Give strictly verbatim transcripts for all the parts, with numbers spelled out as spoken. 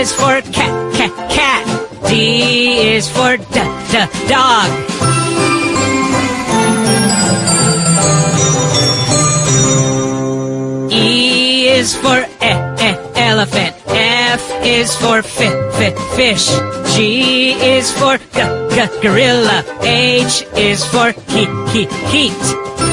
is for cat, cat, cat. D is for d, d, dog. E is for e, e, elephant. F is for fi, fi, fish. G is for g, g, gorilla. H is for he, he, heat.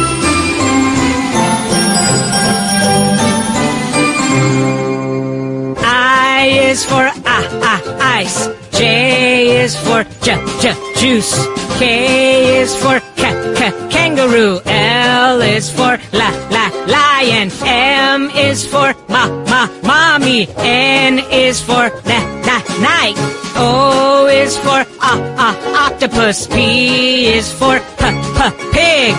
I is for ah, ah, ice. J is for j, j, juice. K is for ca, ca, kangaroo. L is for la, la, lion. M is for ma, ma, mommy. N is for na, na, night. O is for ah, ah, octopus. P is for p, p, pig.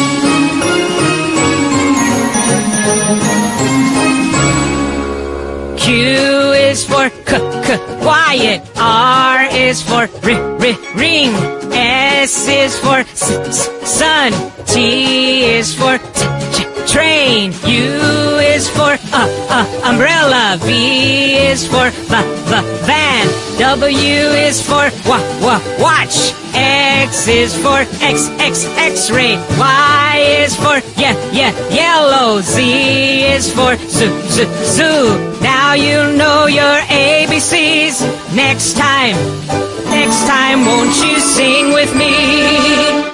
Q is for k, k, quiet. R is for r, r, ring. S is for s, s, sun. T is for t, t, train. U is for uh, uh, umbrella. V is for v, v, van. W is for wa, wa, watch. X is for x, x, x-ray. Y is for yeah, yeah, yellow. Z is for zoo, zoo, zoo. Now you know your A B Cs. Next time, next time, won't you sing with me?